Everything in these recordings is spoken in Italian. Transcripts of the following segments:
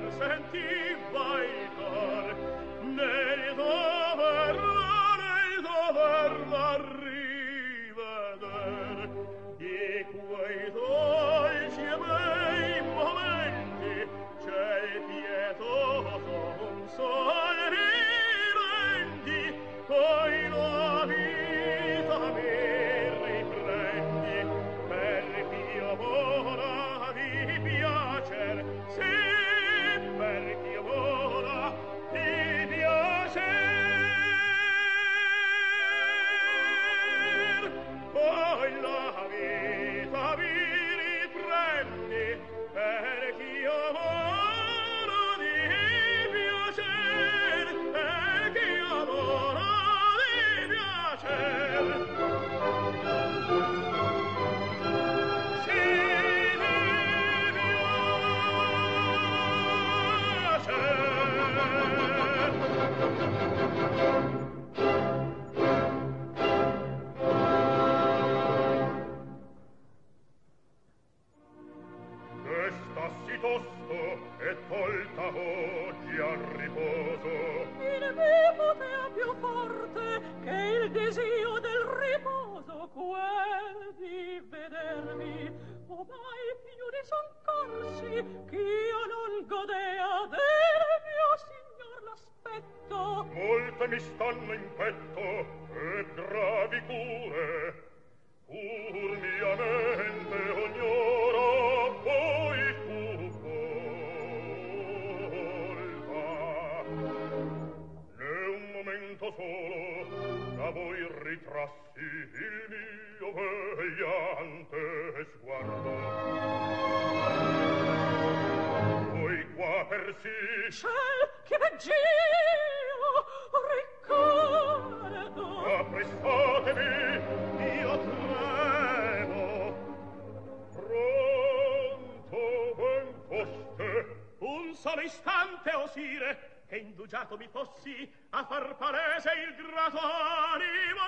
Mi fossi a far palese il grato animo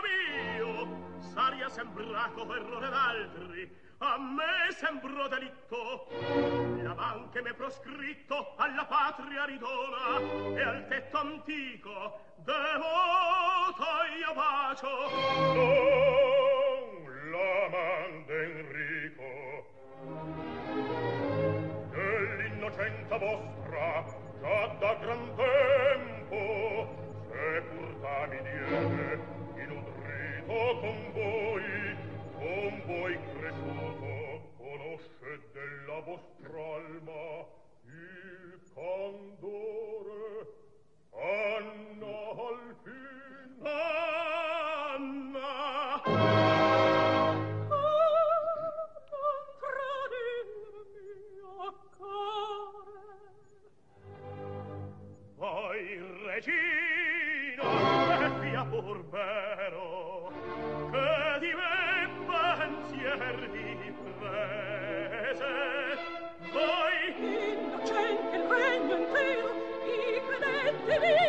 mio, saria sembrato errore d'altri, a me sembrò delitto. La man che m'è proscritto alla patria ridona e al tetto antico devoto io bacio. Non la man d'Enrico, dell'innocenza vostra già da gran tempo, se pur da mi diede, inudrito con voi cresciuto, conosce della vostra alma il candore. Anna al fin, Anna, non tradirmi a core. Voi, regina, è via pur vero, che di me pensier vi prese. Voi, innocente il regno intero, i credenti vi